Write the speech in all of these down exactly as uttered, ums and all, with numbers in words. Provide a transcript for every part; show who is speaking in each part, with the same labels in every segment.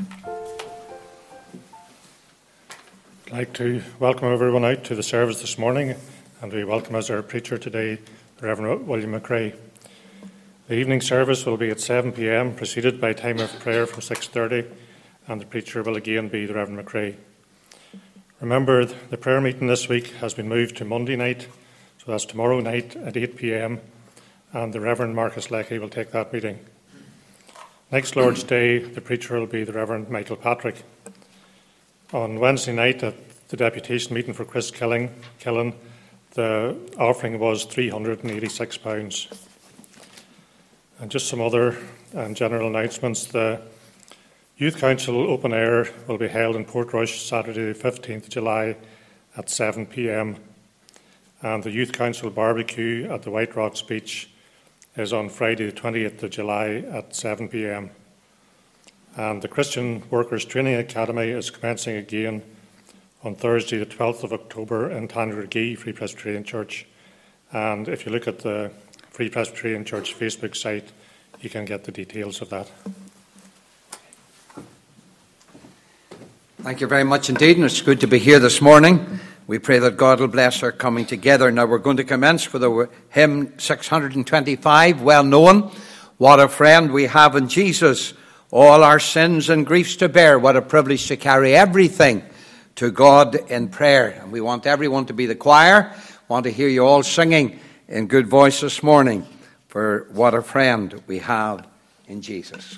Speaker 1: I'd like to welcome everyone out to the service this morning, and we welcome as our preacher today, the Reverend William McRae. The evening service will be at seven p m, preceded by time of prayer from six thirty, and the preacher will again be the Reverend McRae. Remember, the prayer meeting this week has been moved to Monday night, so that's tomorrow night at eight p m, and the Reverend Marcus Leckie will take that meeting. Next Lord's Day, the preacher will be the Reverend Michael Patrick. On Wednesday night at the deputation meeting for Chris Killing, Killen, the offering was three hundred eighty-six pounds. And just some other um, general announcements. The Youth Council Open Air will be held in Portrush Saturday the fifteenth of July at seven p m. And the Youth Council Barbecue at the White Rocks Beach is on Friday the twentieth of July at seven p m. And the Christian Workers Training Academy is commencing again on Thursday the twelfth of October in Tandragee Free Presbyterian Church. And if you look at the Free Presbyterian Church Facebook site, you can get the details of that.
Speaker 2: Thank you very much indeed, and it's good to be here this morning. We pray that God will bless our coming together. Now we're going to commence with the hymn six hundred twenty-five, well known. What a friend we have in Jesus, all our sins and griefs to bear. What a privilege to carry everything to God in prayer. And we want everyone to be the choir. Want to hear you all singing in good voice this morning for what a friend we have in Jesus.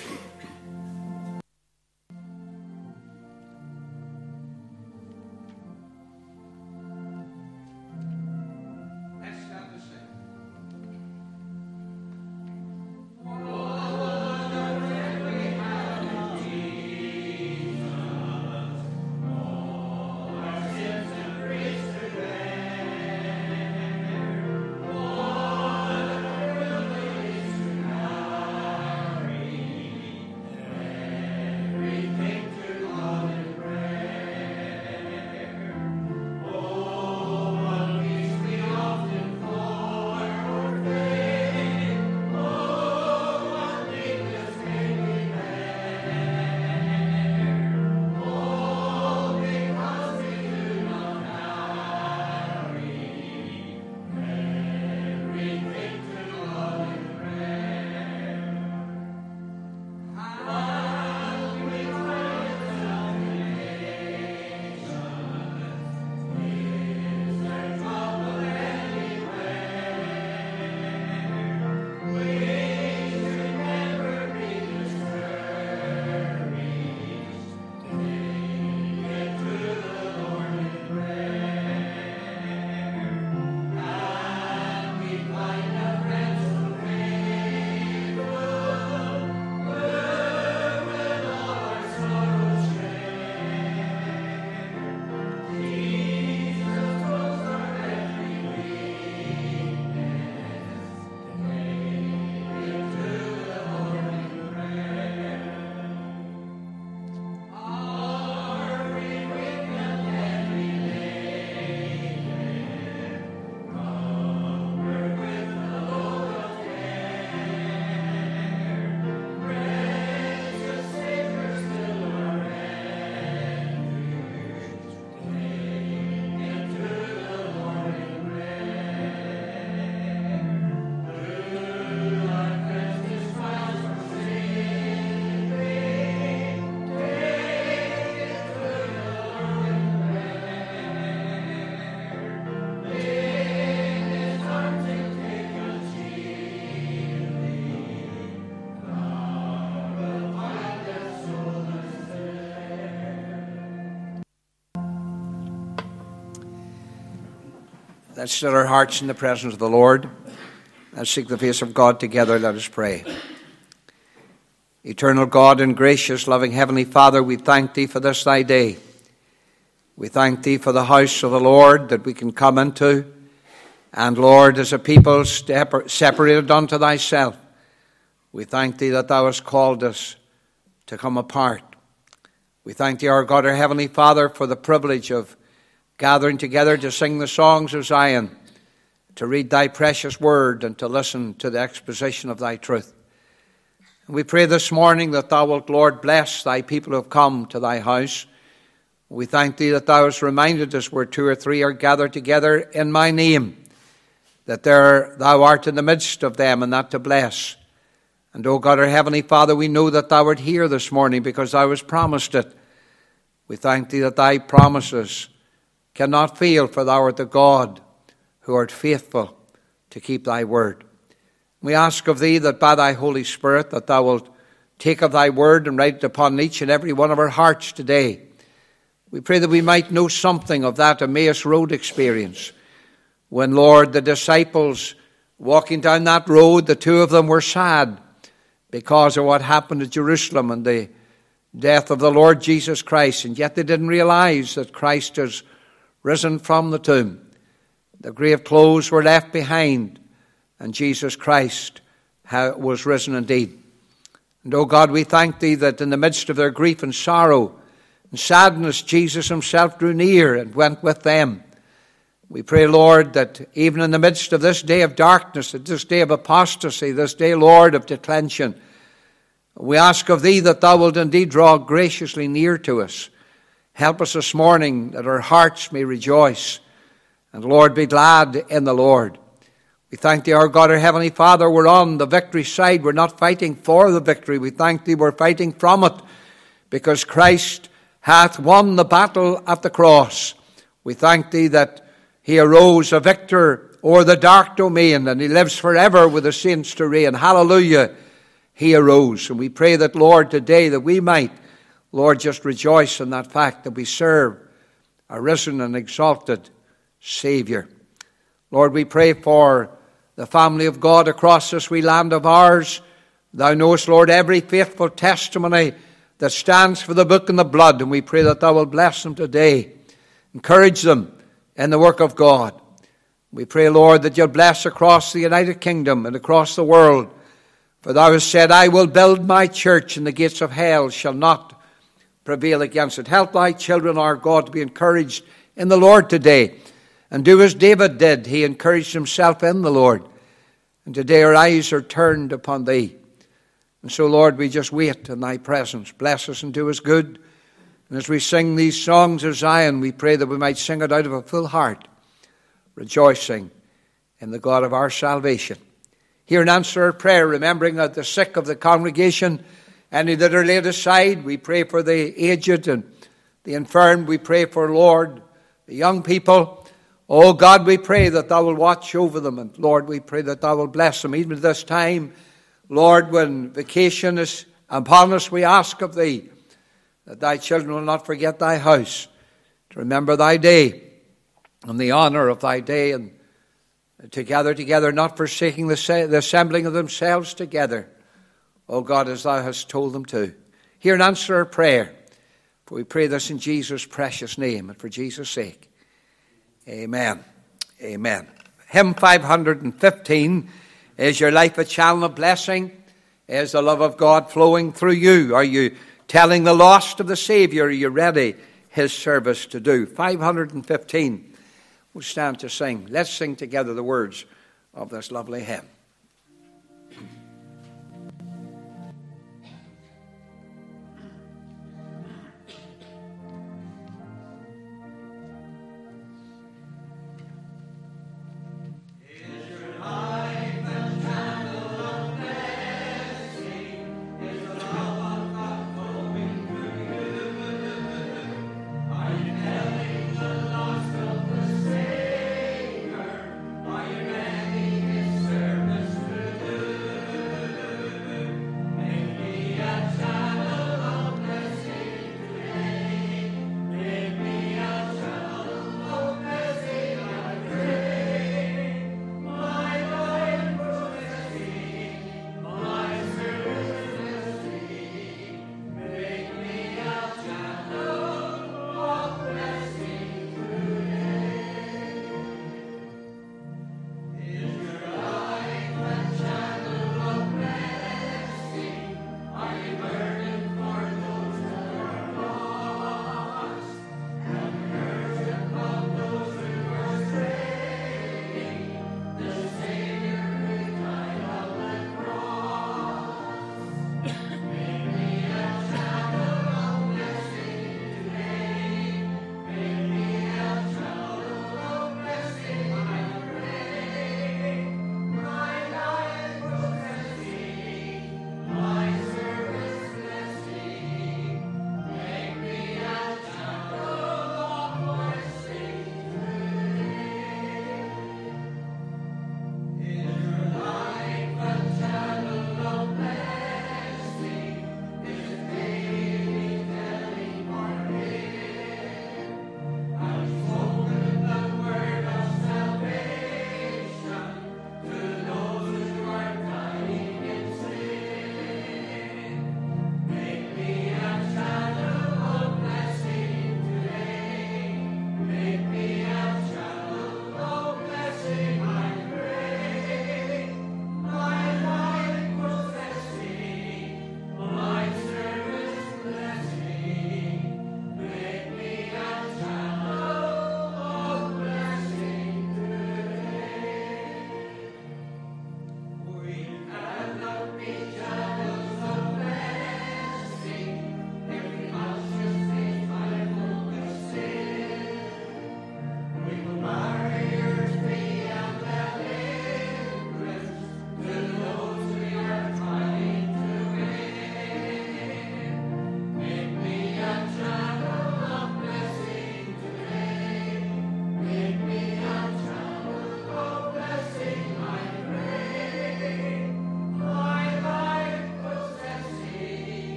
Speaker 2: Let's set our hearts in the presence of the Lord. Let's seek the face of God together. Let us pray. Eternal God and gracious, loving Heavenly Father, we thank Thee for this Thy day. We thank Thee for the house of the Lord that we can come into. And Lord, as a people separated unto Thyself, we thank Thee that Thou hast called us to come apart. We thank Thee, our God, our Heavenly Father, for the privilege of gathering together to sing the songs of Zion, to read Thy precious word, and to listen to the exposition of Thy truth. And we pray this morning that thou wilt, Lord, bless thy people who have come to thy house. We thank thee that thou hast reminded us where two or three are gathered together in my name, that there thou art in the midst of them, and that to bless. And, O God, our Heavenly Father, we know that thou art here this morning because thou hast promised it. We thank thee that thy promises cannot fail, for thou art the God who art faithful to keep thy word. We ask of thee that by thy Holy Spirit that thou wilt take of thy word and write it upon each and every one of our hearts today. We pray that we might know something of that Emmaus Road experience, when, Lord, the disciples walking down that road, the two of them were sad because of what happened at Jerusalem and the death of the Lord Jesus Christ, and yet they didn't realize that Christ has risen from the tomb. The grave clothes were left behind, and Jesus Christ was risen indeed. And, O God, we thank thee that in the midst of their grief and sorrow and sadness, Jesus himself drew near and went with them. We pray, Lord, that even in the midst of this day of darkness, this day of apostasy, this day, Lord, of declension, we ask of thee that thou wilt indeed draw graciously near to us. Help us this morning that our hearts may rejoice. And, Lord, be glad in the Lord. We thank thee, our God, our Heavenly Father, we're on the victory side. We're not fighting for the victory. We thank thee we're fighting from it, because Christ hath won the battle at the cross. We thank thee that he arose a victor o'er the dark domain, and he lives forever with the saints to reign. Hallelujah, he arose. And we pray that, Lord, today that we might, Lord, just rejoice in that fact that we serve a risen and exalted Savior. Lord, we pray for the family of God across this wee land of ours. Thou knowest, Lord, every faithful testimony that stands for the book and the blood, and we pray that thou wilt bless them today. Encourage them in the work of God. We pray, Lord, that you'll bless across the United Kingdom and across the world. For thou hast said, I will build my church, and the gates of hell shall not prevail against it. Help thy children, our God, to be encouraged in the Lord today, and do as David did. He encouraged himself in the Lord. And today our eyes are turned upon thee. And so, Lord, we just wait in thy presence. Bless us and do us good. And as we sing these songs of Zion, we pray that we might sing it out of a full heart, rejoicing in the God of our salvation. Hear and answer our prayer, remembering that the sick of the congregation, any that are laid aside. We pray for the aged and the infirm. We pray for, Lord, the young people. Oh God, we pray that thou will watch over them. And Lord, we pray that thou will bless them. Even at this time, Lord, when vacation is upon us, we ask of thee that thy children will not forget thy house, to remember thy day and the honor of thy day, and to gather together, not forsaking the, the assembling of themselves together, O God, as thou hast told them to. Hear and answer our prayer, for we pray this in Jesus' precious name and for Jesus' sake. Amen. Amen. Hymn five hundred fifteen, is your life a channel of blessing? Is the love of God flowing through you? Are you telling the lost of the Savior? Are you ready his service to do? five hundred fifteen. We'll stand to sing. Let's sing together the words of this lovely hymn.
Speaker 3: Serve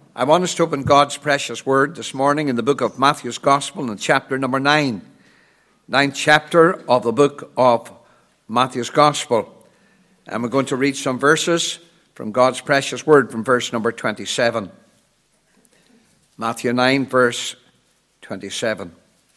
Speaker 2: I want us to open God's precious word this morning in the book of Matthew's Gospel in chapter number nine. Ninth chapter of the book of Matthew's Gospel. And we're going to read some verses from God's precious word from verse number twenty-seven. Matthew nine, verse twenty-seven.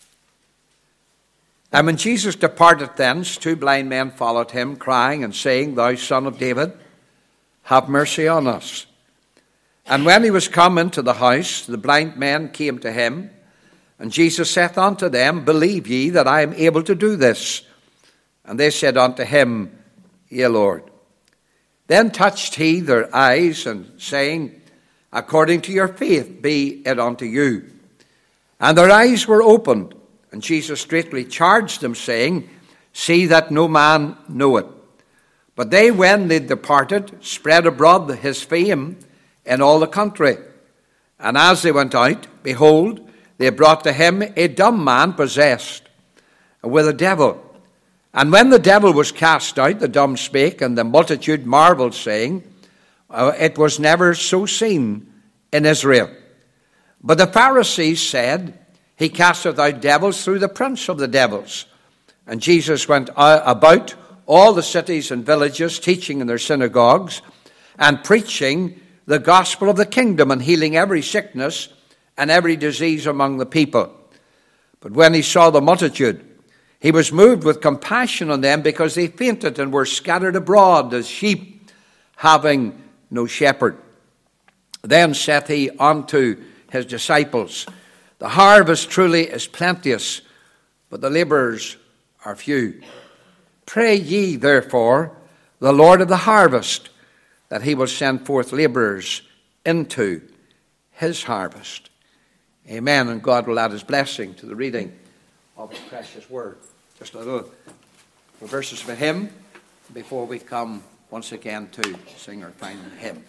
Speaker 2: And when Jesus departed thence, two blind men followed him, crying and saying, Thou Son of David, have mercy on us. And when he was come into the house, the blind men came to him, and Jesus saith unto them, Believe ye that I am able to do this? And they said unto him, Yea, Lord. Then touched he their eyes, and saying, According to your faith be it unto you. And their eyes were opened, and Jesus straightly charged them, saying, See that no man know it. But they, when they departed, spread abroad his fame in all the country. And as they went out, behold, they brought to him a dumb man possessed with a devil. And when the devil was cast out, the dumb spake, and the multitude marveled, saying, It was never so seen in Israel. But the Pharisees said, He casteth out devils through the prince of the devils. And Jesus went about all the cities and villages, teaching in their synagogues, and preaching the gospel of the kingdom, and healing every sickness and every disease among the people. But when he saw the multitude, he was moved with compassion on them, because they fainted and were scattered abroad as sheep having no shepherd. Then saith he unto his disciples, The harvest truly is plenteous, but the laborers are few. Pray ye therefore the Lord of the harvest, that he will send forth laborers into his harvest. Amen. And God will add his blessing to the reading of his precious word. Just a little verses of a hymn before we come once again to sing our final hymn.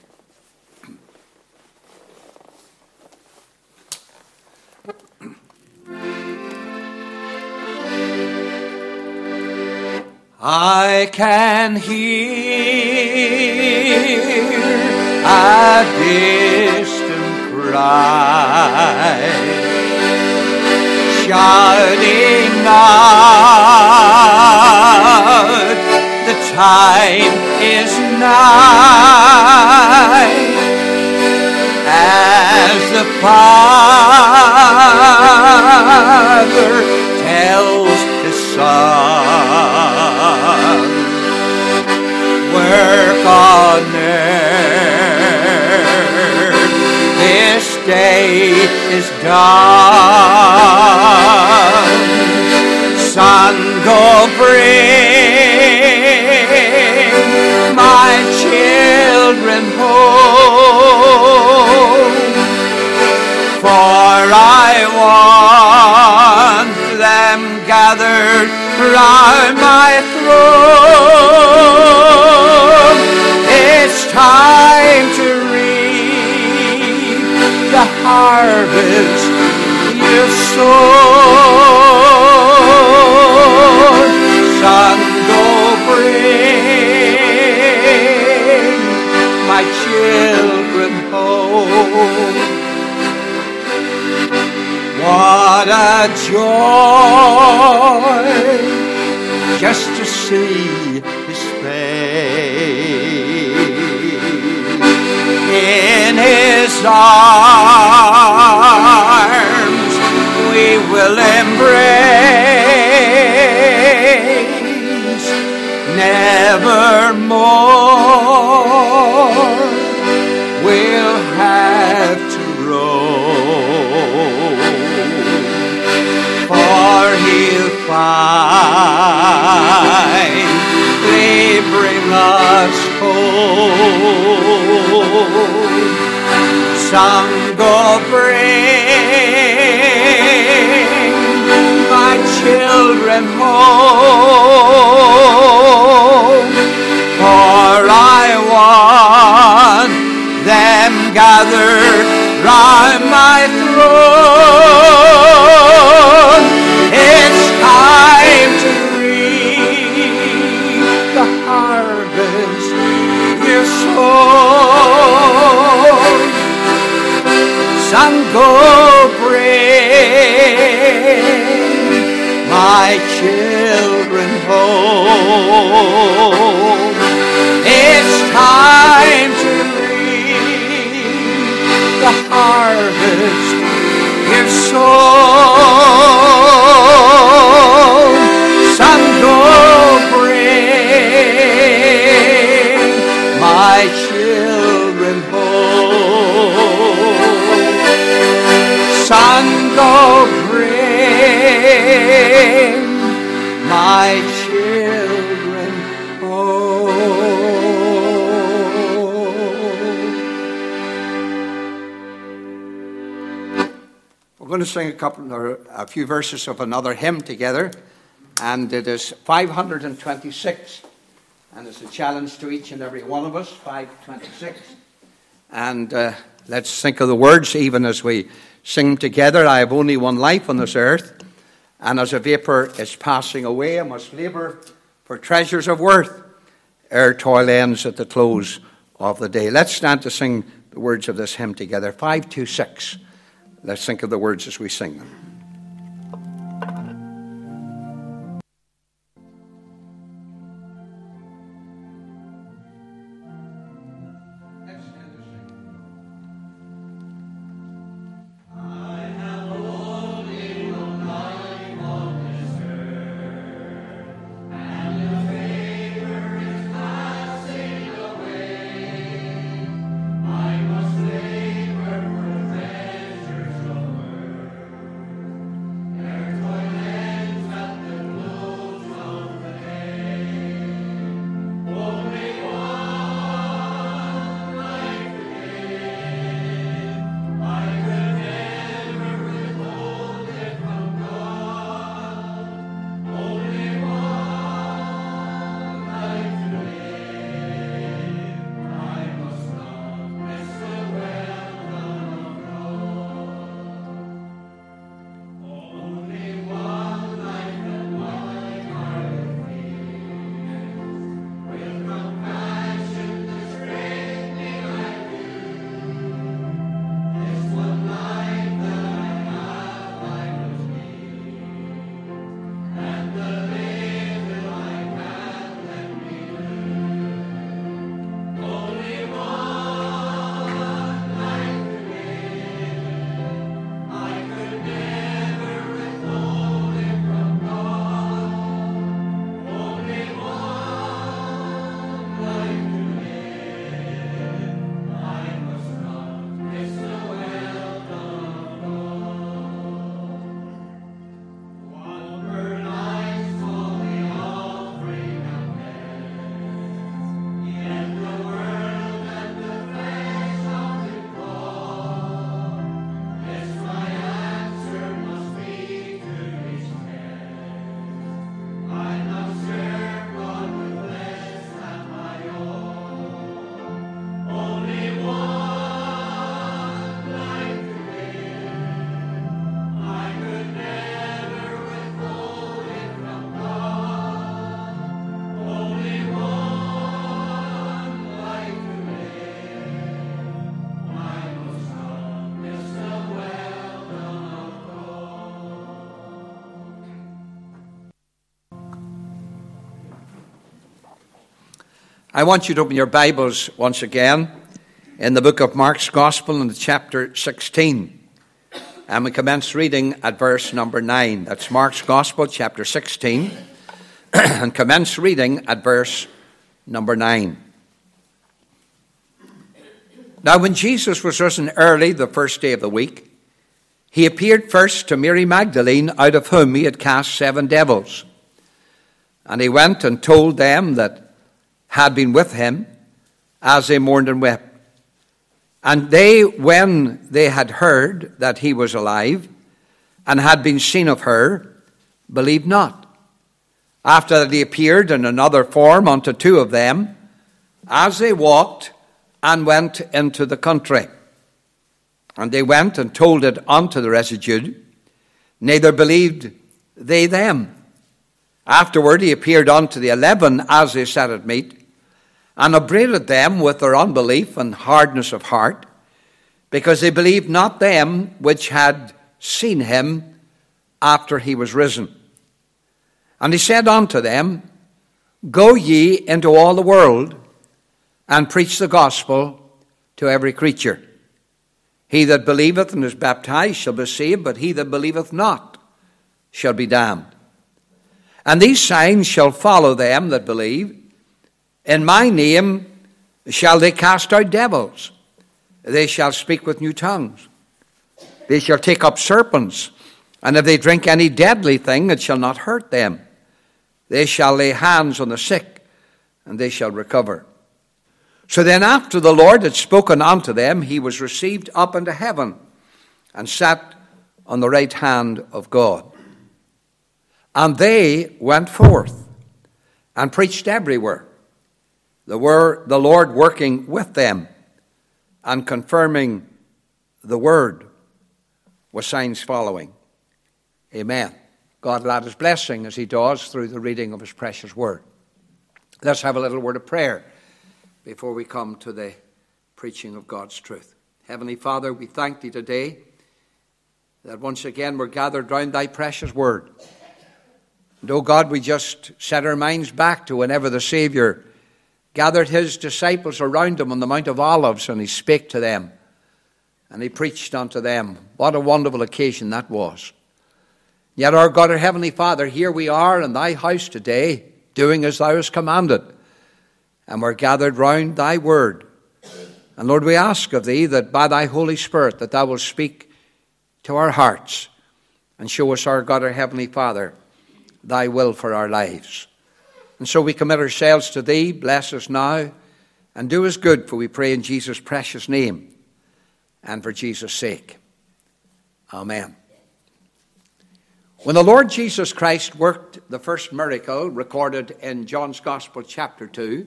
Speaker 2: I can hear a distant cry, shouting out, the time is nigh, as the Father tells his Son, work on earth, this day is done. Son, go bring my children home, for I want them gathered round my throne. It's time to reap the harvest you sowed. Son, go bring my children home. What a joy just to see his face. In his arms we will embrace nevermore. We'll have to roam, for he'll find they bring us home. Some go bring my children home, for I want them gathered round my throne. It's time to reap the harvest you sowed. go bring my children home. It's time to reap the harvest you've sown. Son, go bring my children home. Son, go bring my children home. We're going to sing a couple or a few verses of another hymn together, and it is five hundred twenty-six, and it's a challenge to each and every one of us. five twenty-six, and uh, let's think of the words even as we sing together. I have only one life on this earth, and as a vapour is passing away, I must labour for treasures of worth ere toil ends at the close of the day. Let's stand to sing the words of this hymn together. five twenty-six. Let's think of the words as we sing them. I want you to open your Bibles once again in the book of Mark's Gospel in chapter sixteen. And we commence reading at verse number nine. That's Mark's Gospel, chapter sixteen. And commence reading at verse number nine. Now when Jesus was risen early the first day of the week, he appeared first to Mary Magdalene, out of whom he had cast seven devils. And he went and told them that had been with him, as they mourned and wept. And they, when they had heard that he was alive, and had been seen of her, believed not. After that he appeared in another form unto two of them, as they walked and went into the country. And they went and told it unto the residue, neither believed they them. Afterward he appeared unto the eleven as they sat at meat, and upbraided them with their unbelief and hardness of heart, because they believed not them which had seen him after he was risen. And he said unto them, Go ye into all the world, and preach the gospel to every creature. He that believeth and is baptized shall be saved, but he that believeth not shall be damned. And these signs shall follow them that believe. In my name shall they cast out devils. They shall speak with new tongues. They shall take up serpents. And if they drink any deadly thing, it shall not hurt them. They shall lay hands on the sick, and they shall recover. So then after the Lord had spoken unto them, he was received up into heaven, and sat on the right hand of God. And they went forth, and preached everywhere, the word, the Lord working with them, and confirming the word, with signs following. Amen. God add his blessing as he does through the reading of his precious word. Let's have a little word of prayer before we come to the preaching of God's truth. Heavenly Father, we thank thee today that once again we're gathered round thy precious word. And oh God, we just set our minds back to whenever the Savior gathered his disciples around him on the Mount of Olives, and he spake to them, and he preached unto them. What a wonderful occasion that was. Yet our God, our Heavenly Father, here we are in thy house today, doing as thou hast commanded. And we're gathered round thy word. And Lord, we ask of thee that by thy Holy Spirit that thou wilt speak to our hearts and show us, our God, our Heavenly Father, thy will for our lives. And so we commit ourselves to thee. Bless us now and do us good, for we pray in Jesus' precious name and for Jesus' sake. Amen. When the Lord Jesus Christ worked the first miracle recorded in John's Gospel chapter two,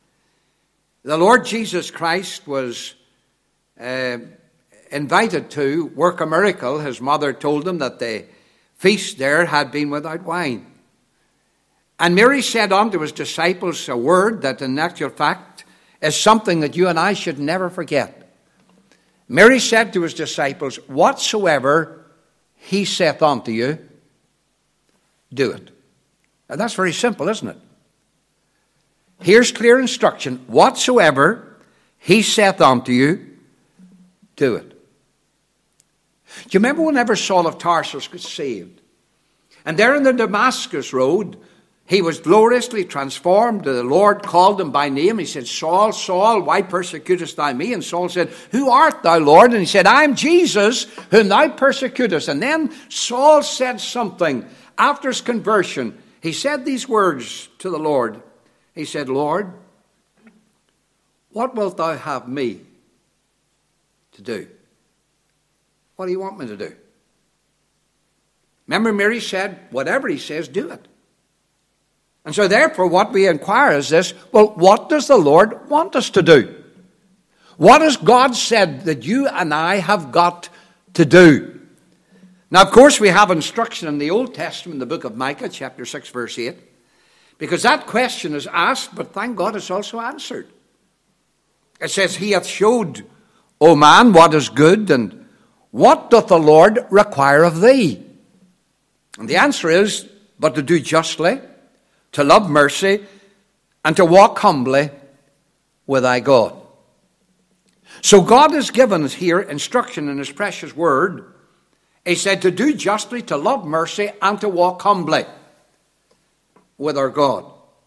Speaker 2: the Lord Jesus Christ was uh, invited to work a miracle. His mother told him that the feast there had been without wine. And Mary said unto his disciples a word that in actual fact is something that you and I should never forget. Mary said to his disciples, Whatsoever he saith unto you, do it. And that's very simple, isn't it? Here's clear instruction. Whatsoever he saith unto you, do it. Do you remember whenever Saul of Tarsus got saved? And there in the Damascus road, he was gloriously transformed. The Lord called him by name. He said, Saul, Saul, why persecutest thou me? And Saul said, Who art thou, Lord? And he said, I am Jesus, whom thou persecutest. And then Saul said something. After his conversion, he said these words to the Lord. He said, Lord, what wilt thou have me to do? What do you want me to do? Remember, Mary said, whatever he says, do it. And so therefore what we inquire is this, well, what does the Lord want us to do? What has God said that you and I have got to do? Now, of course, we have instruction in the Old Testament, the book of Micah, chapter six, verse eight, because that question is asked, but thank God it's also answered. It says, He hath showed, O man, what is good, and what doth the Lord require of thee? And the answer is, but to do justly, to love mercy, and to walk humbly with thy God. So God has given us here instruction in his precious word. He said to do justly, to love mercy, and to walk humbly with our God.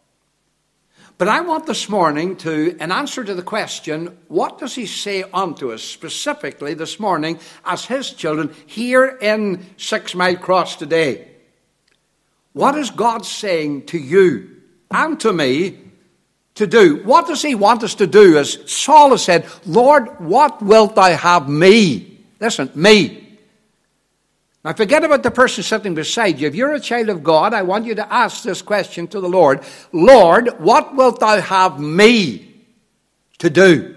Speaker 2: But I want this morning to, in answer to the question, what does he say unto us specifically this morning as his children here in Six Mile Cross today? What is God saying to you and to me to do? What does he want us to do? As Saul has said, Lord, what wilt thou have me? Listen, me. Now forget about the person sitting beside you. If you're a child of God, I want you to ask this question to the Lord. Lord, what wilt thou have me to do?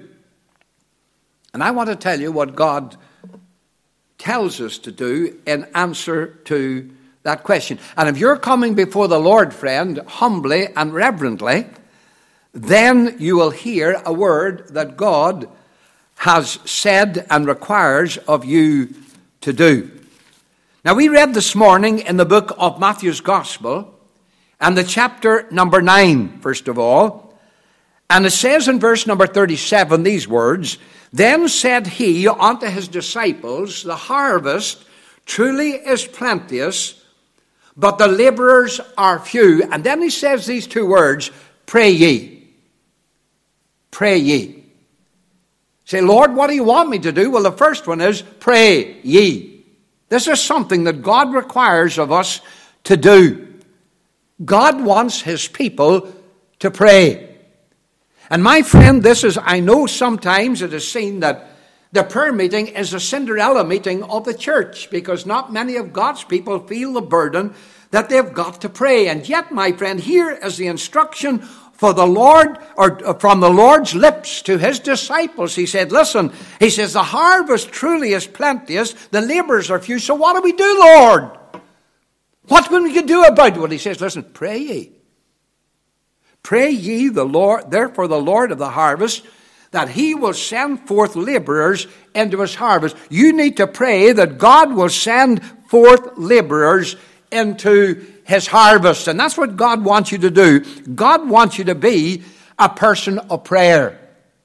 Speaker 2: And I want to tell you what God tells us to do in answer to that question. And if you're coming before the Lord, friend, humbly and reverently, then you will hear a word that God has said and requires of you to do. Now, we read this morning in the book of Matthew's Gospel, and the chapter number nine, first of all, and it says in verse number thirty-seven these words, "Then said he unto his disciples, The harvest truly is plenteous, but the laborers are few." And then he says these two words, "Pray ye." Pray ye. Say, "Lord, what do you want me to do?" Well, the first one is, pray ye. This is something that God requires of us to do. God wants his people to pray. And my friend, this is, I know sometimes it is seen that the prayer meeting is a Cinderella meeting of the church, because not many of God's people feel the burden that they've got to pray. And yet, my friend, here is the instruction for the Lord, or from the Lord's lips to his disciples. He said, listen, he says, the harvest truly is plenteous, the laborers are few. So what do we do, Lord? What can we do about it? Well, he says, listen, pray ye. Pray ye the Lord, therefore the Lord of the harvest, that he will send forth laborers into his harvest. You need to pray that God will send forth laborers into his harvest. And that's what God wants you to do. God wants you to be a person of prayer.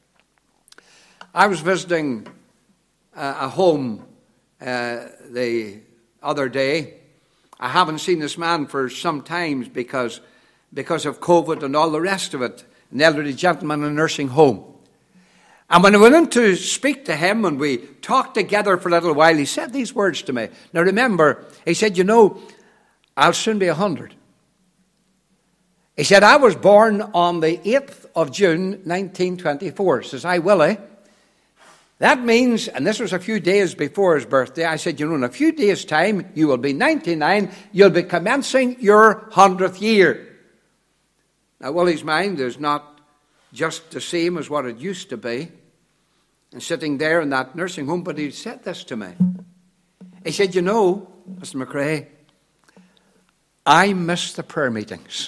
Speaker 2: I was visiting a home uh, the other day. I haven't seen this man for some time because, because of COVID and all the rest of it. An elderly gentleman in a nursing home. And when I went in to speak to him and we talked together for a little while, he said these words to me. Now remember, he said, you know, I'll soon be a hundred. He said, I was born on the eighth of June, nineteen twenty-four. He says, I will, eh? That means, and this was a few days before his birthday, I said, you know, in a few days' time, you will be ninety-nine. You'll be commencing your hundredth year. Now, Willie's mind is not just the same as what it used to be. And sitting there in that nursing home, but he said this to me. He said, you know, Mister McRae, I miss the prayer meetings.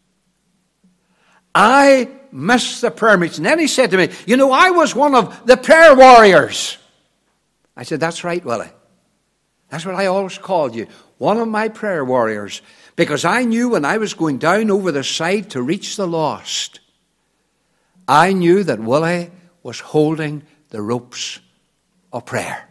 Speaker 2: I miss the prayer meetings. And then he said to me, you know, I was one of the prayer warriors. I said, that's right, Willie. That's what I always called you. One of my prayer warriors. Because I knew when I was going down over the side to reach the lost, I knew that Willie was holding the ropes of prayer.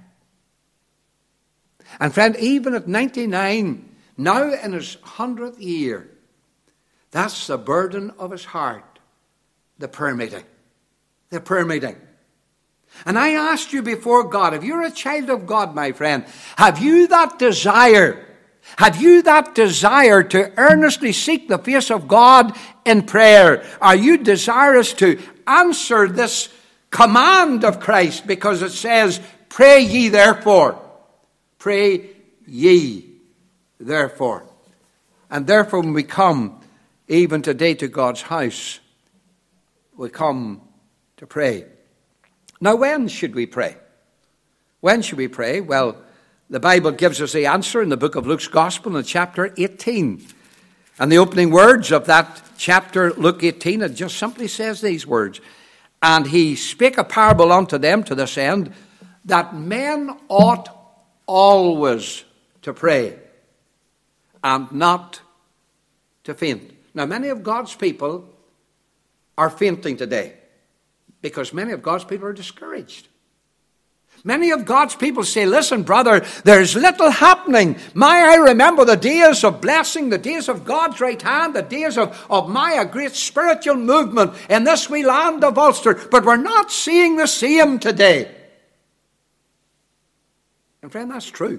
Speaker 2: And friend, even at ninety-nine, now in his hundredth year, that's the burden of his heart, the prayer meeting. The prayer meeting. And I asked you before God, if you're a child of God, my friend, have you that desire? Have you that desire to earnestly seek the face of God in prayer? Are you desirous to answer this command of Christ? Because it says, pray ye therefore. Pray ye therefore. And therefore when we come even today to God's house, we come to pray. Now when should we pray? When should we pray? Well, the Bible gives us the answer in the book of Luke's Gospel in chapter eighteen. And the opening words of that chapter, Luke eighteen, it just simply says these words. And he spake a parable unto them to this end, that men ought always to pray, and not to faint. Now, many of God's people are fainting today, because many of God's people are discouraged. Many of God's people say, listen, brother, there's little happening. My, I remember the days of blessing, the days of God's right hand, the days of, of my a great spiritual movement in this wee land of Ulster. But we're not seeing the same today. And friend, that's true.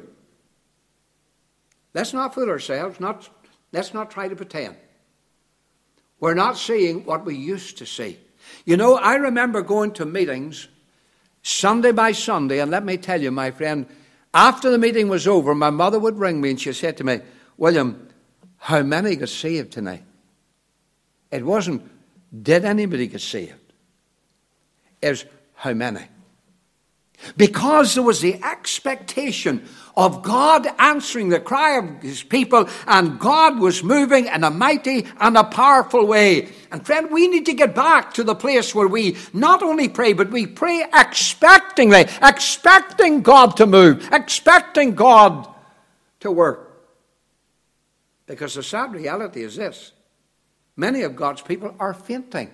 Speaker 2: Let's not fool ourselves. Not, let's not try to pretend. We're not seeing what we used to see. You know, I remember going to meetings Sunday by Sunday, and let me tell you, my friend, after the meeting was over, my mother would ring me and she said to me, William, how many got saved tonight? It wasn't, did anybody get saved? It was, how many? Because there was the expectation of God answering the cry of his people, and God was moving in a mighty and a powerful way. And friend, we need to get back to the place where we not only pray, but we pray expectingly, expecting God to move, expecting God to work. Because the sad reality is this: many of God's people are fainting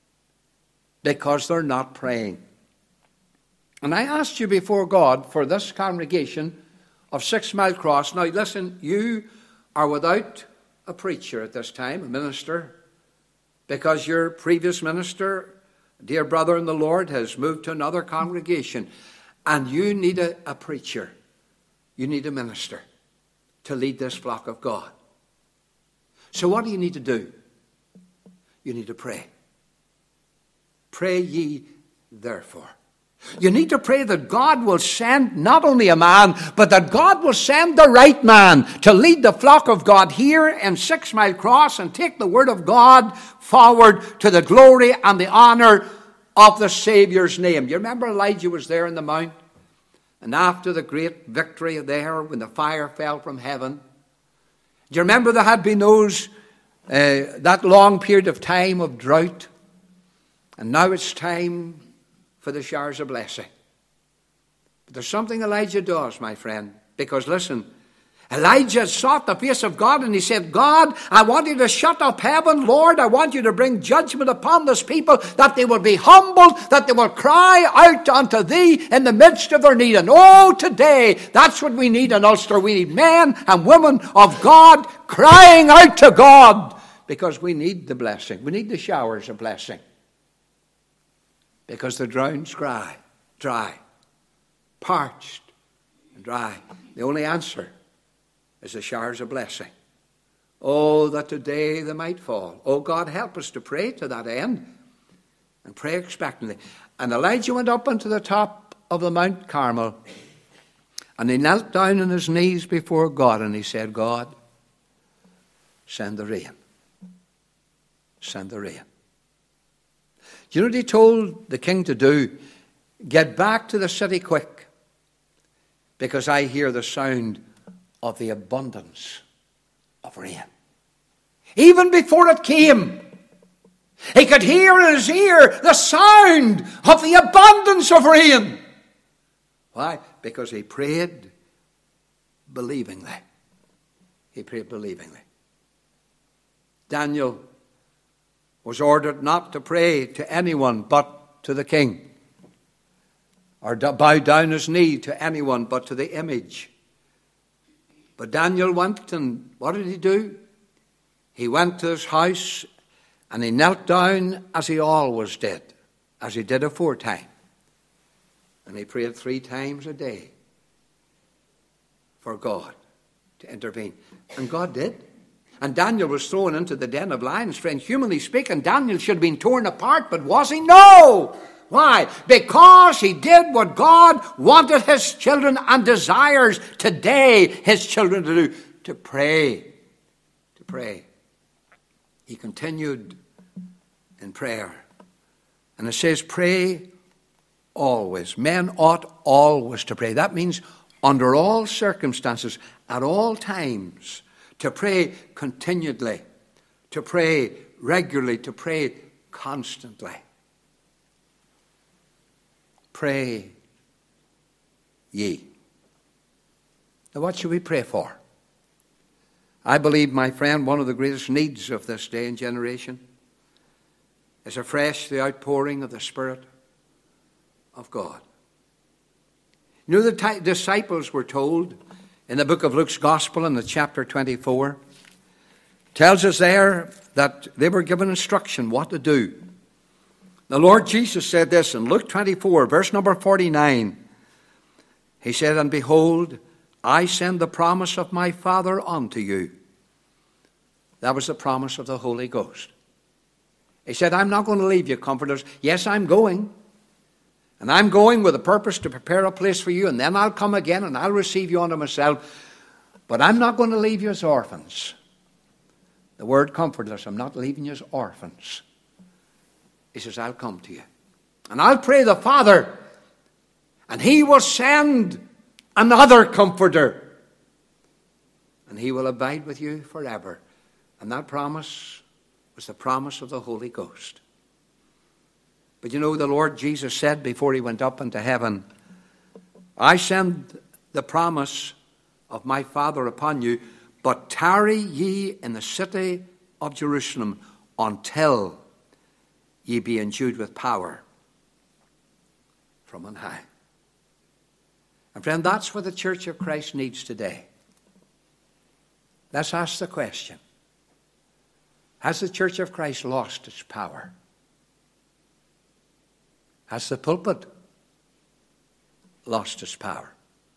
Speaker 2: because they're not praying. And I asked you before God for this congregation of Six Mile Cross. Now listen, you are without a preacher at this time, a minister, because your previous minister, dear brother in the Lord, has moved to another congregation. And you need a, a preacher. You need a minister to lead this flock of God. So what do you need to do? You need to pray. Pray ye therefore. You need to pray that God will send not only a man, but that God will send the right man to lead the flock of God here in Six Mile Cross and take the word of God forward to the glory and the honor of the Saviour's name. You remember Elijah was there in the mount? And after the great victory there, when the fire fell from heaven, do you remember there had been those, uh, that long period of time of drought? And now it's time for the showers of blessing. But there's something Elijah does, my friend. Because listen, Elijah sought the face of God and he said, God, I want you to shut up heaven. Lord, I want you to bring judgment upon this people, that they will be humbled, that they will cry out unto thee in the midst of their need. And oh, today, that's what we need in Ulster. We need men and women of God crying out to God, because we need the blessing. We need the showers of blessing. Because the ground's dry, dry, parched and dry. The only answer is the showers of blessing. Oh, that today they might fall. Oh, God, help us to pray to that end and pray expectantly. And Elijah went up unto the top of the Mount Carmel, and he knelt down on his knees before God, and he said, God, send the rain. Send the rain. Do you know what he told the king to do? Get back to the city quick, because I hear the sound of the abundance of rain. Even before it came, he could hear in his ear the sound of the abundance of rain. Why? Because he prayed believingly. He prayed believingly. Daniel was ordered not to pray to anyone but to the king, or bow down his knee to anyone but to the image. But Daniel went, and what did he do? He went to his house and he knelt down as he always did, as he did aforetime. And he prayed three times a day for God to intervene. And God did. And Daniel was thrown into the den of lions. Friend, humanly speaking, Daniel should have been torn apart, but was he? No! Why? Because he did what God wanted his children and desires today his children to do. To pray. To pray. He continued in prayer. And it says, pray always. Men ought always to pray. That means under all circumstances, at all times, to pray continually, to pray regularly, to pray constantly. Pray ye. Now, what should we pray for? I believe, my friend, one of the greatest needs of this day and generation is afresh the outpouring of the Spirit of God. You know, the t- disciples were told in the book of Luke's Gospel, in the chapter twenty-four, tells us there that they were given instruction what to do. The Lord Jesus said this in Luke twenty-four, verse number forty-nine. He said, and behold, I send the promise of my Father unto you. That was the promise of the Holy Ghost. He said, I'm not going to leave you comfortless. Yes, I'm going. And I'm going with a purpose to prepare a place for you, and then I'll come again and I'll receive you unto myself. But I'm not going to leave you as orphans. The word comfortless, I'm not leaving you as orphans. He says, I'll come to you. And I'll pray the Father, And he will send another Comforter. And he will abide with you forever. And that promise was the promise of the Holy Ghost. But you know, the Lord Jesus said before he went up into heaven, I send the promise of my Father upon you, but tarry ye in the city of Jerusalem until ye be endued with power from on high. And friend, that's what the Church of Christ needs today. Let's ask the question. Has the Church of Christ lost its power? Has the pulpit lost its power?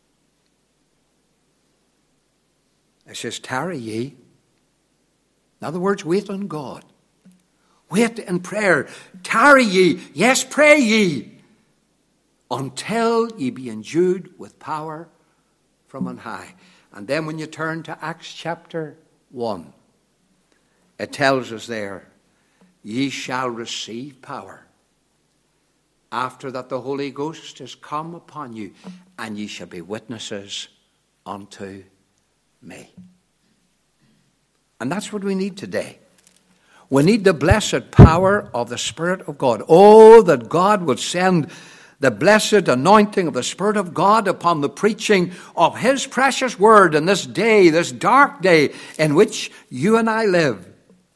Speaker 2: It says, tarry ye. In other words, wait on God. Wait in prayer. Tarry ye. Yes, pray ye. Until ye be endued with power from on high. And then when you turn to Acts chapter one, it tells us there, ye shall receive power after that the Holy Ghost is come upon you, and ye shall be witnesses unto me. And that's what we need today. We need the blessed power of the Spirit of God. Oh, that God would send the blessed anointing of the Spirit of God upon the preaching of His precious word in this day, this dark day in which you and I live.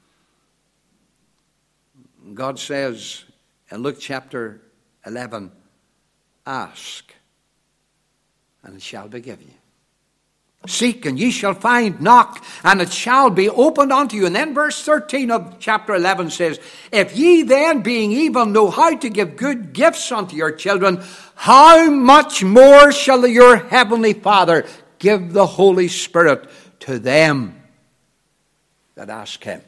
Speaker 2: God says in Luke chapter eleven, ask, and it shall be given you. Seek, and ye shall find. Knock, and it shall be opened unto you. And then verse thirteen of chapter eleven says, if ye then, being evil, know how to give good gifts unto your children, how much more shall your heavenly Father give the Holy Spirit to them that ask Him?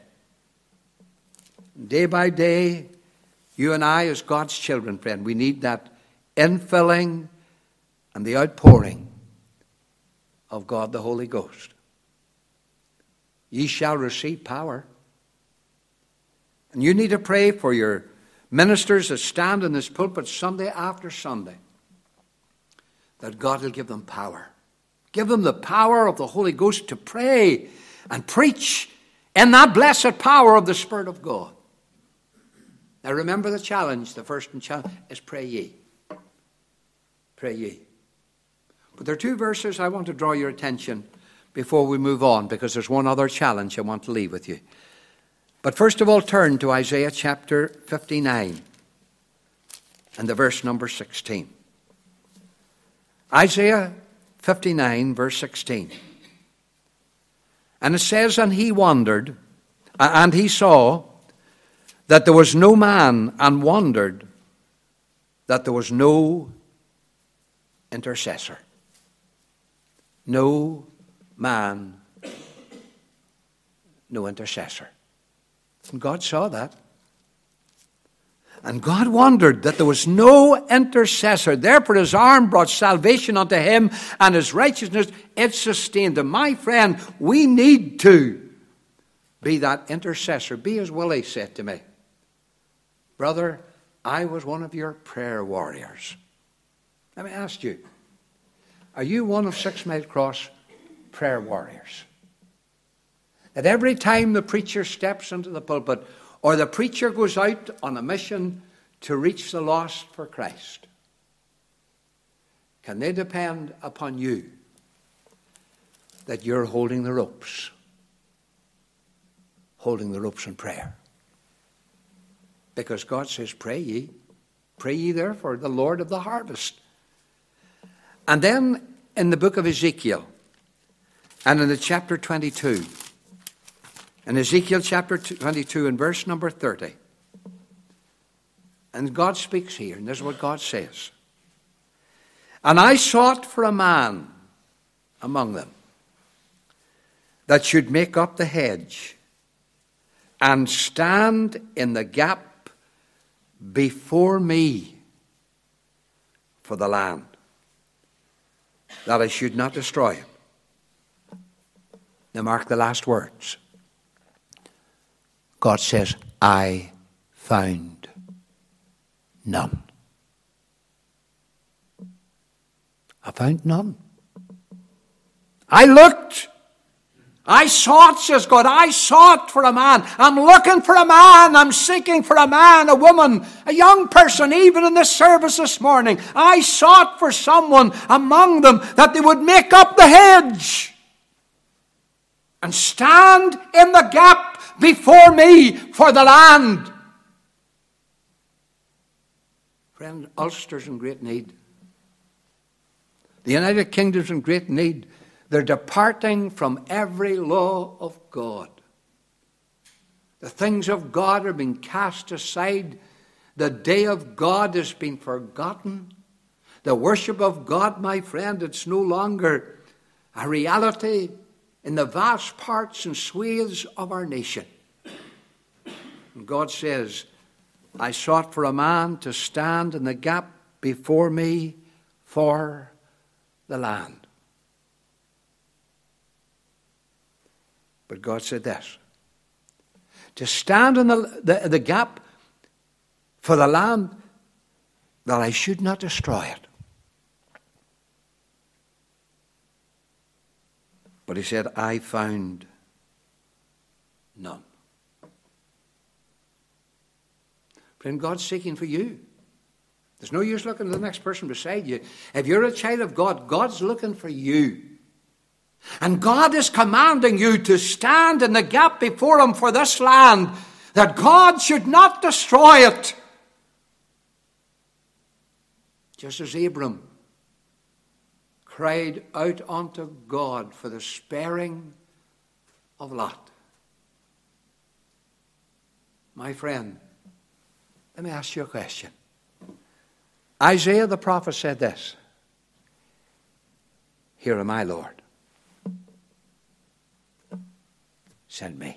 Speaker 2: Day by day, you and I, as God's children, friend, we need that infilling and the outpouring of God the Holy Ghost. Ye shall receive power. And you need to pray for your ministers that stand in this pulpit Sunday after Sunday, that God will give them power. Give them the power of the Holy Ghost to pray and preach in that blessed power of the Spirit of God. Now remember the challenge, the first challenge is pray ye. Pray ye. But there are two verses I want to draw your attention before we move on, because there's one other challenge I want to leave with you. But first of all, turn to Isaiah chapter fifty-nine and the verse number sixteen. Isaiah fifty-nine, verse sixteen. And it says, and he wondered, and he saw that there was no man, and wondered that there was no intercessor. No man, no intercessor. And God saw that. And God wondered that there was no intercessor. Therefore his arm brought salvation unto him, and his righteousness it sustained him. My friend, we need to be that intercessor. Be as Willie said to me. Brother, I was one of your prayer warriors. Let me ask you, are you one of Six Mile Cross prayer warriors? That every time the preacher steps into the pulpit, or the preacher goes out on a mission to reach the lost for Christ, can they depend upon you that you're holding the ropes? Holding the ropes in prayer. Because God says, pray ye. Pray ye therefore the Lord of the harvest. And then in the book of Ezekiel, and in the chapter twenty-two, in Ezekiel chapter twenty-two and verse number thirty, and God speaks here, and this is what God says. And I sought for a man among them that should make up the hedge and stand in the gap before me for the land, that I should not destroy it. Now mark the last words. God says, I found none. I found none. I looked. I sought, says God. I sought for a man. I'm looking for a man. I'm seeking for a man, a woman, a young person, even in this service this morning. I sought for someone among them that they would make up the hedge and stand in the gap before me for the land. Friend, Ulster's in great need. The United Kingdom's in great need. They're departing from every law of God. The things of God are being cast aside. The day of God has been forgotten. The worship of God, my friend, it's no longer a reality in the vast parts and swathes of our nation. And God says, I sought for a man to stand in the gap before me for the land. But God said this, to stand in the, the, the gap for the land, that I should not destroy it. But he said, I found none. Friend, God's seeking for you. There's no use looking at the next person beside you. If you're a child of God, God's looking for you. And God is commanding you to stand in the gap before him for this land, that God should not destroy it. Just as Abram cried out unto God for the sparing of Lot. My friend, let me ask you a question. Isaiah the prophet said this, here am I, Lord. Send me.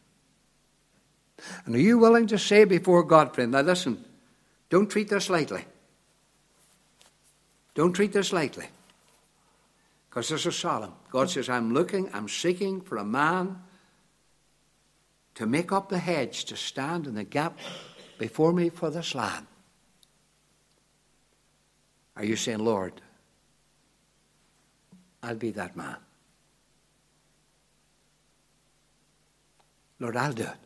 Speaker 2: And are you willing to say before God, friend, now listen, don't treat this lightly. Don't treat this lightly. Because this is solemn. God says, I'm looking, I'm seeking for a man to make up the hedge, to stand in the gap before me for this land. Are you saying, Lord, I'll be that man? Lord, I'll do it.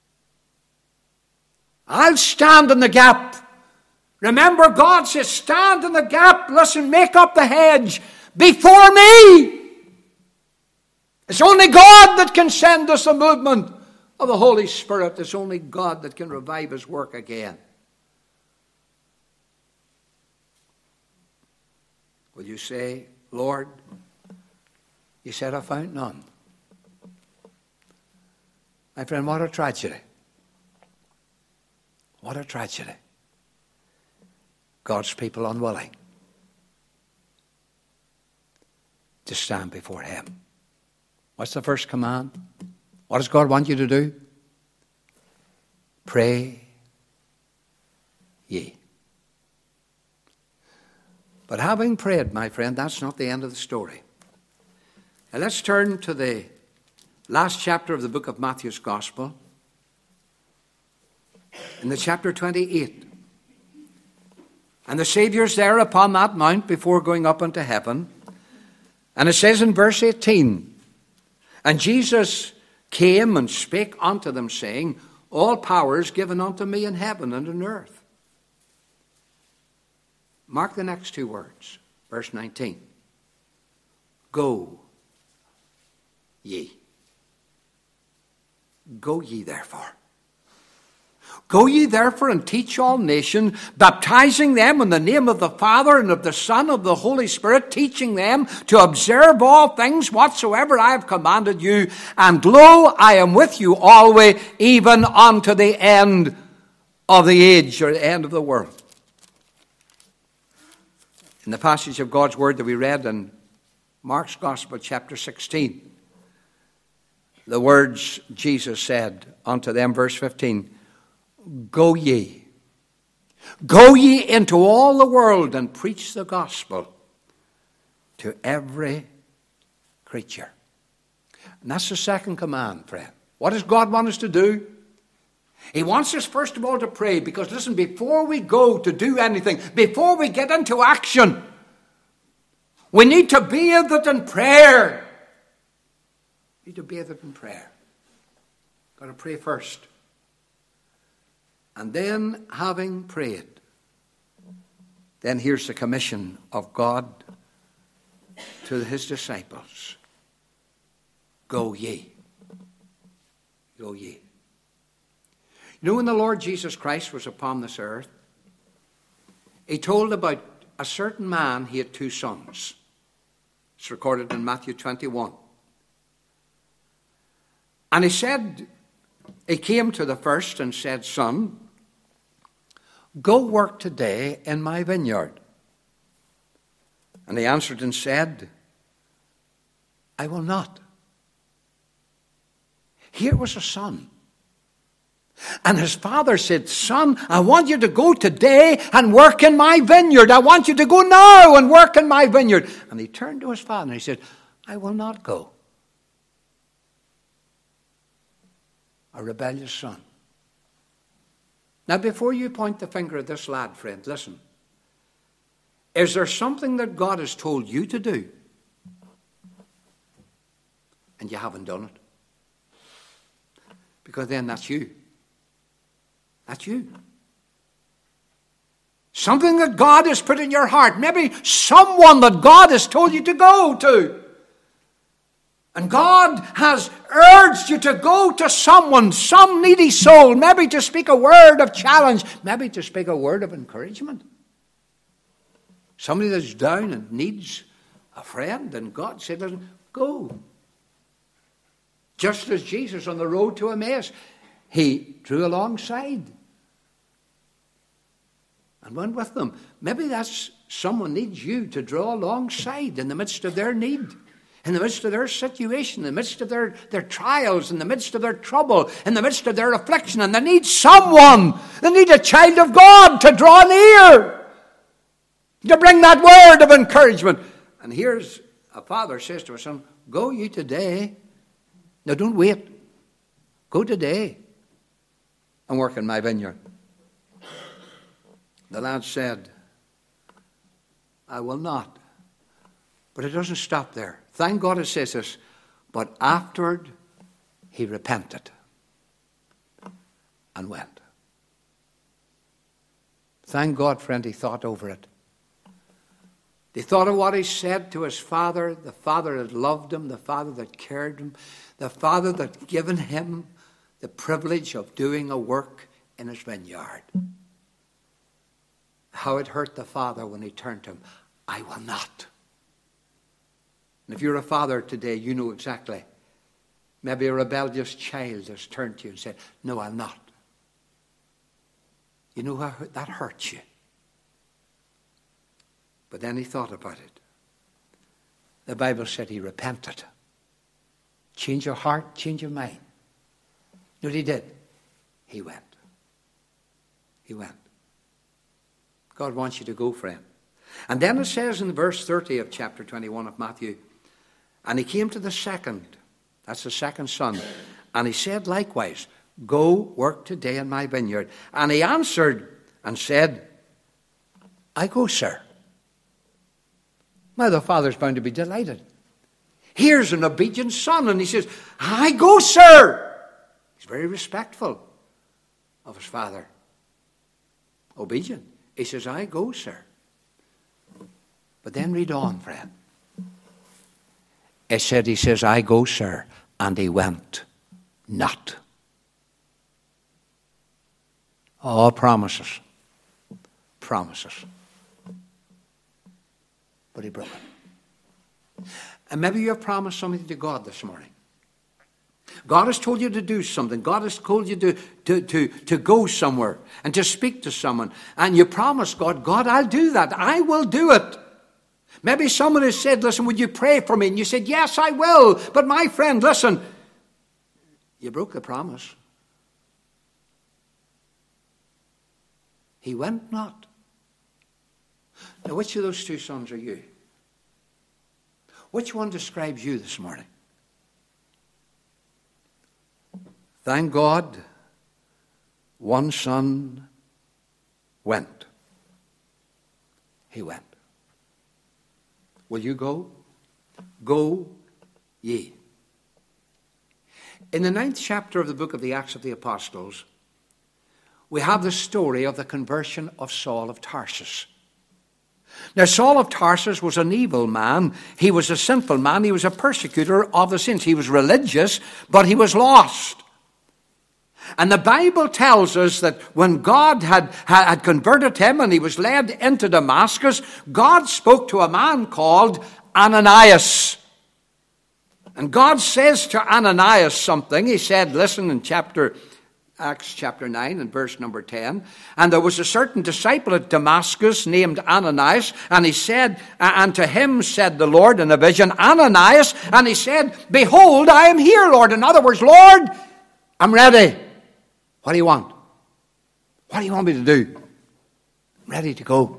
Speaker 2: I'll stand in the gap. Remember, God says, stand in the gap. Listen, make up the hedge before me. It's only God that can send us a movement of the Holy Spirit. It's only God that can revive his work again. Will you say, Lord, you said I found none. My friend, what a tragedy. What a tragedy. God's people unwilling to stand before him. What's the first command? What does God want you to do? Pray ye. But having prayed, my friend, that's not the end of the story. Now let's turn to the last chapter of the book of Matthew's Gospel. In the chapter twenty-eight. And the Saviour's there upon that mount before going up into heaven. And it says in verse eighteen, and Jesus came and spake unto them, saying, all power is given unto me in heaven and in earth. Mark the next two words, verse nineteen. Go ye. Go ye therefore. Go ye therefore and teach all nations, baptizing them in the name of the Father and of the Son and of the Holy Spirit, teaching them to observe all things whatsoever I have commanded you. And lo, I am with you always, even unto the end of the age, or the end of the world. In the passage of God's word that we read in Mark's Gospel, chapter sixteen, the words Jesus said unto them, verse fifteen, go ye. Go ye into all the world and preach the gospel to every creature. And that's the second command, friend. What does God want us to do? He wants us, first of all, to pray. Because, listen, before we go to do anything, before we get into action, We need to bathe it in prayer. We need to bathe it in prayer. Got to pray first. And then, having prayed, then here's the commission of God to his disciples. Go ye. Go ye. You know, when the Lord Jesus Christ was upon this earth, he told about a certain man, he had two sons. It's recorded in Matthew twenty-one. And he said, he came to the first and said, Son, go work today in my vineyard. And he answered and said, I will not. Here was a son. And his father said, Son, I want you to go today and work in my vineyard. I want you to go now and work in my vineyard. And he turned to his father and he said, I will not go. A rebellious son. Now, before you point the finger at this lad, friend, listen. Is there something that God has told you to do and you haven't done it? Because then that's you. That's you. Something that God has put in your heart. Maybe someone that God has told you to go to. And God has urged you to go to someone, some needy soul, maybe to speak a word of challenge, maybe to speak a word of encouragement. Somebody that's down and needs a friend, and God said, listen, go. Just as Jesus on the road to Emmaus, he drew alongside and went with them. Maybe that's someone needs you to draw alongside in the midst of their need, in the midst of their situation, in the midst of their, their trials, in the midst of their trouble, in the midst of their affliction. And they need someone, they need a child of God to draw near, to bring that word of encouragement. And here's a father says to his son, go you today. Now don't wait. Go today and work in my vineyard. The lad said, I will not. But it doesn't stop there. Thank God it says this. But afterward he repented and went. Thank God, friend, he thought over it. He thought of what he said to his father, the father that loved him, the father that cared him, the father that had given him the privilege of doing a work in his vineyard. How it hurt the father when he turned to him. I will not. And if you're a father today, you know exactly. Maybe a rebellious child has turned to you and said, no, I'll not. You know how that hurts you. But then he thought about it. The Bible said he repented. Change your heart, change your mind. You know what he did? He went. He went. God wants you to go, friend. And then it says in verse thirty of chapter twenty-one of Matthew, and he came to the second, that's the second son, and he said likewise, go work today in my vineyard. And he answered and said, I go, sir. Now the father's bound to be delighted. Here's an obedient son, and he says, I go, sir. He's very respectful of his father. Obedient. He says, I go, sir. But then read on, friend. It said, he says, I go, sir. And he went not. Oh, promises. Promises. But he broke it. And maybe you have promised something to God this morning. God has told you to do something. God has told you to, to, to, to go somewhere and to speak to someone. And you promise God, God, I'll do that. I will do it. Maybe someone has said, listen, would you pray for me? And you said, yes, I will. But my friend, listen, you broke the promise. He went not. Now, which of those two sons are you? Which one describes you this morning? Thank God, one son went. He went. Will you go? Go ye. In the ninth chapter of the book of the Acts of the Apostles, we have the story of the conversion of Saul of Tarsus. Now, Saul of Tarsus was an evil man. He was a sinful man. He was a persecutor of the saints. He was religious, but he was lost. And the Bible tells us that when God had, had converted him and he was led into Damascus, God spoke to a man called Ananias. And God says to Ananias something. He said, listen, in chapter Acts chapter nine and verse number ten. And there was a certain disciple at Damascus named Ananias. And he said, and to him said the Lord in a vision, Ananias. And he said, behold, I am here, Lord. In other words, Lord, I'm ready. What do you want? What do you want me to do? I'm ready to go.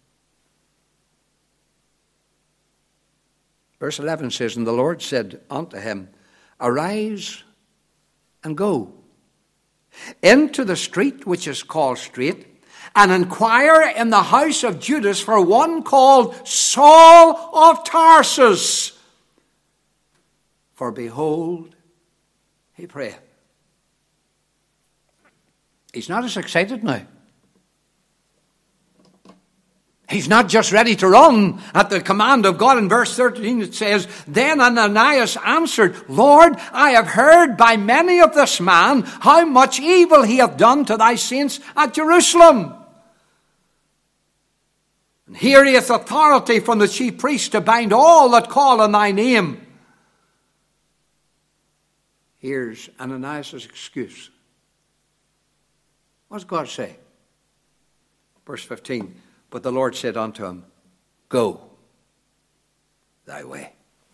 Speaker 2: Verse eleven says, and the Lord said unto him, arise and go into the street which is called Straight, and inquire in the house of Judas for one called Saul of Tarsus. For behold, he prayeth. He's not as excited now. He's not just ready to run at the command of God. In verse thirteen it says, then Ananias answered, Lord, I have heard by many of this man how much evil he hath done to thy saints at Jerusalem. And here he hath authority from the chief priest to bind all that call on thy name. Here's Ananias' excuse. What does God say? Verse fifteen. But the Lord said unto him, go thy way.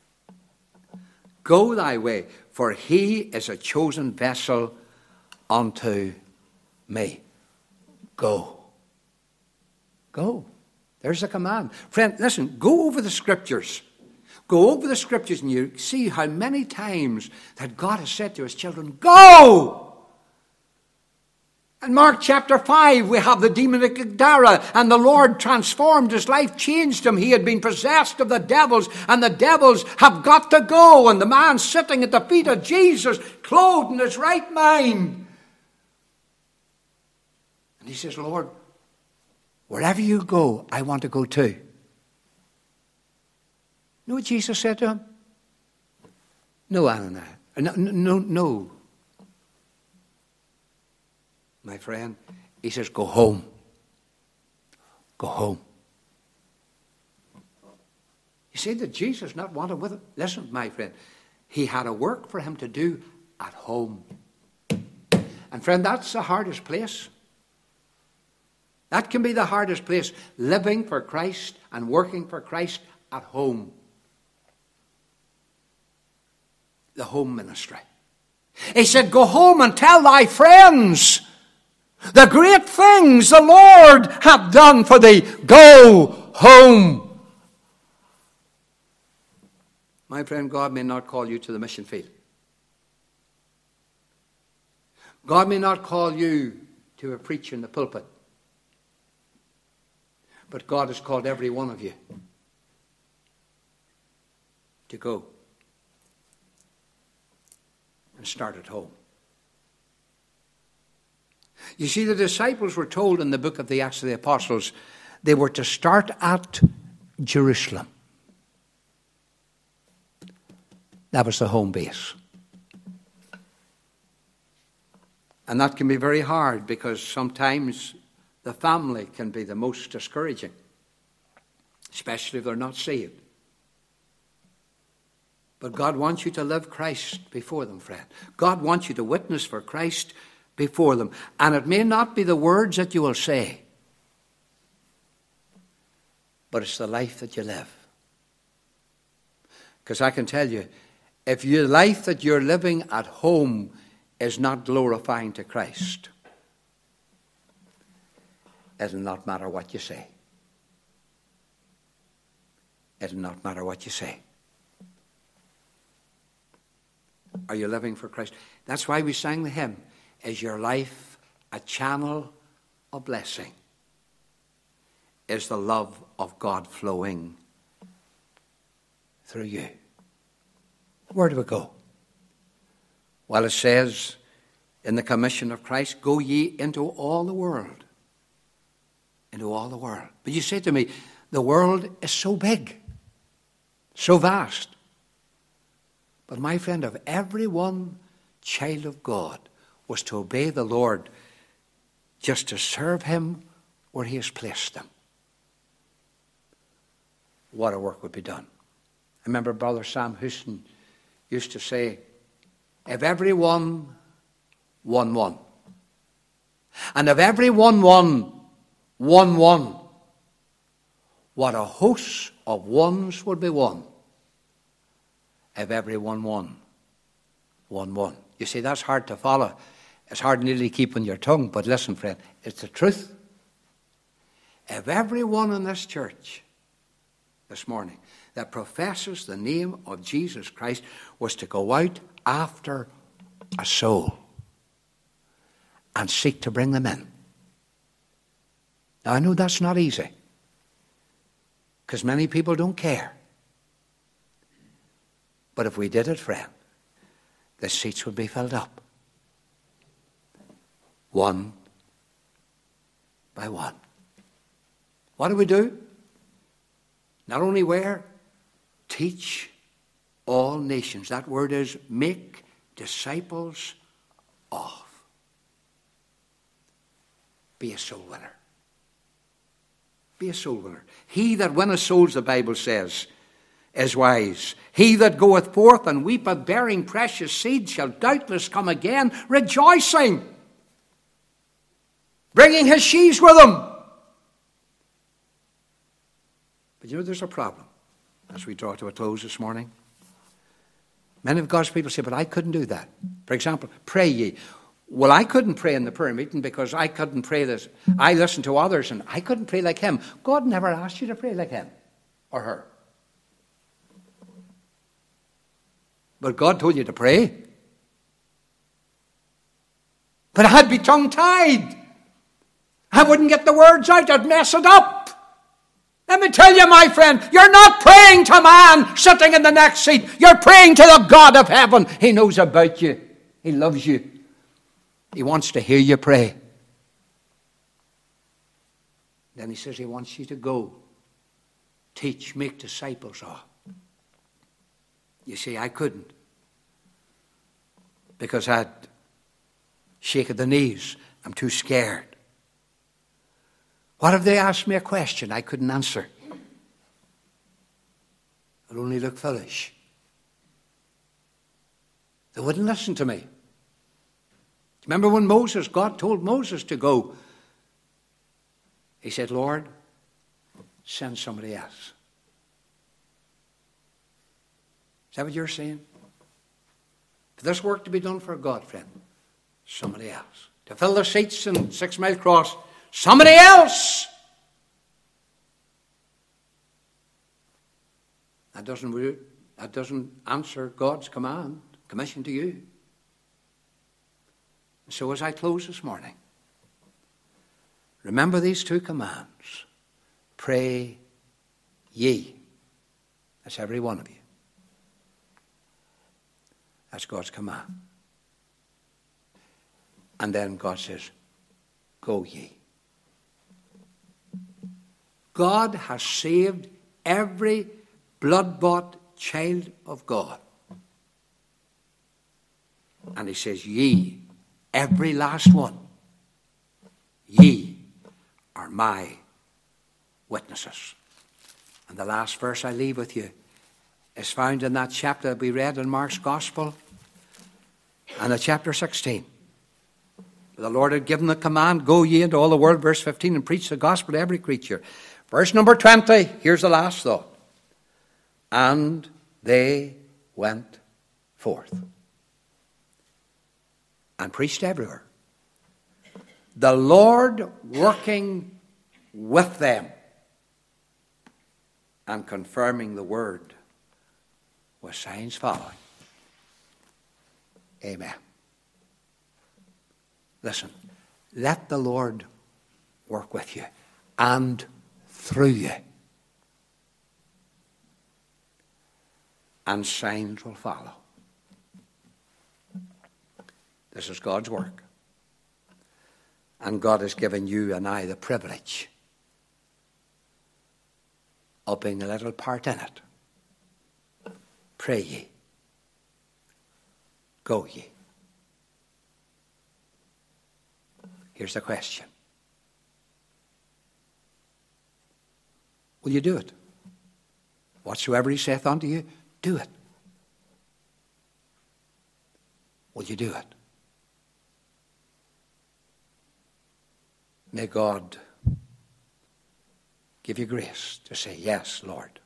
Speaker 2: Go thy way, for he is a chosen vessel unto me. Go. Go. There's a command. Friend, listen, go over the scriptures. Go over the scriptures and you see how many times that God has said to his children, go! In Mark chapter five, we have the demon of Gadara, and the Lord transformed his life, changed him. He had been possessed of the devils, and the devils have got to go. And the man sitting at the feet of Jesus, clothed in his right mind. And he says, Lord, wherever you go, I want to go too. You know what Jesus said to him? No, Ananias. No, no, no. My friend, he says, go home. Go home. You see that Jesus not wanted with him? Listen, my friend, he had a work for him to do at home. And friend, that's the hardest place. That can be the hardest place, living for Christ and working for Christ at home. The home ministry. He said, go home and tell thy friends the great things the Lord hath done for thee. Go home. My friend, God may not call you to the mission field. God may not call you to a preach in the pulpit. But God has called every one of you to go and start at home. You see, the disciples were told in the book of the Acts of the Apostles they were to start at Jerusalem. That was the home base. And that can be very hard because sometimes the family can be the most discouraging, especially if they're not saved. But God wants you to live Christ before them, friend. God wants you to witness for Christ before them. And it may not be the words that you will say, but it's the life that you live. Because I can tell you, if your life that you're living at home is not glorifying to Christ, it'll not matter what you say. It'll not matter what you say. Are you living for Christ? That's why we sang the hymn, is your life a channel of blessing? Is the love of God flowing through you. Where do we go? Well, it says in the commission of Christ, go ye into all the world. Into all the world. But you say to me, the world is so big, so vast. But my friend, if every one child of God was to obey the Lord, just to serve him where he has placed them, what a work would be done. I remember Brother Sam Houston used to say, if everyone won one, and if everyone won one one, what a host of ones would be won if everyone won one one. You see, that's hard to follow. It's hard nearly to keep on your tongue, but listen, friend, it's the truth. If everyone in this church this morning that professes the name of Jesus Christ was to go out after a soul and seek to bring them in. Now, I know that's not easy, because many people don't care. But if we did it, friend, the seats would be filled up. One by one. What do we do? Not only where? Teach all nations. That word is make disciples of. Be a soul winner. Be a soul winner. He that winneth souls, the Bible says, is wise. He that goeth forth and weepeth, bearing precious seed, shall doubtless come again, rejoicing, bringing his sheaves with him. But you know, there's a problem as we draw to a close this morning. Many of God's people say, but I couldn't do that. For example, pray ye. Well, I couldn't pray in the prayer meeting because I couldn't pray this. I listened to others and I couldn't pray like him. God never asked you to pray like him or her. But God told you to pray. But I'd be tongue-tied. I wouldn't get the words out. I'd mess it up. Let me tell you, my friend, you're not praying to man sitting in the next seat. You're praying to the God of heaven. He knows about you. He loves you. He wants to hear you pray. Then he says he wants you to go. Teach, make disciples of. You see, I couldn't. Because I'd shake at the knees. I'm too scared. What if they asked me a question I couldn't answer? I'd only look foolish. They wouldn't listen to me. Remember when Moses, God told Moses to go. He said, Lord, send somebody else. Is that what you're saying? For this work to be done for God, friend, somebody else. To fill the seats in Six Mile Cross, somebody else. That doesn't, that doesn't answer God's command, commission to you. So as I close this morning, remember these two commands. Pray ye. That's every one of you. That's God's command. And then God says, go ye. God has saved every blood-bought child of God. And he says, ye, every last one, ye are my witnesses. And the last verse I leave with you is found in that chapter that we read in Mark's Gospel, and at chapter sixteen. The Lord had given the command, go ye into all the world, verse fifteen, and preach the gospel to every creature. Verse number twenty, here's the last thought. And they went forth and preached everywhere, the Lord working with them and confirming the word with signs following. Amen. Listen, let the Lord work with you and through you. and signs will follow. This is God's work. And God has given you and I the privilege of being a little part in it. Pray ye. Go ye. Here's the question. Will you do it? Whatsoever he saith unto you, do it. Will you do it? May God give you grace to say, yes, Lord,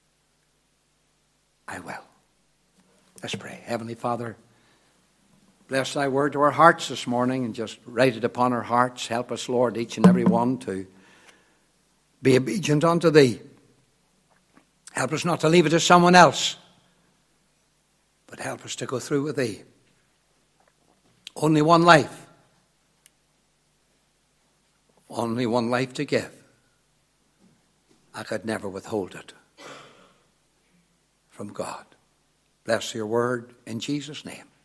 Speaker 2: I will. Let's pray. Heavenly Father, bless thy word to our hearts this morning and just write it upon our hearts. Help us, Lord, each and every one to be obedient unto thee. Help us not to leave it to someone else, but help us to go through with thee. Only one life. Only one life to give. I could never withhold it from God. Bless your word in Jesus' name.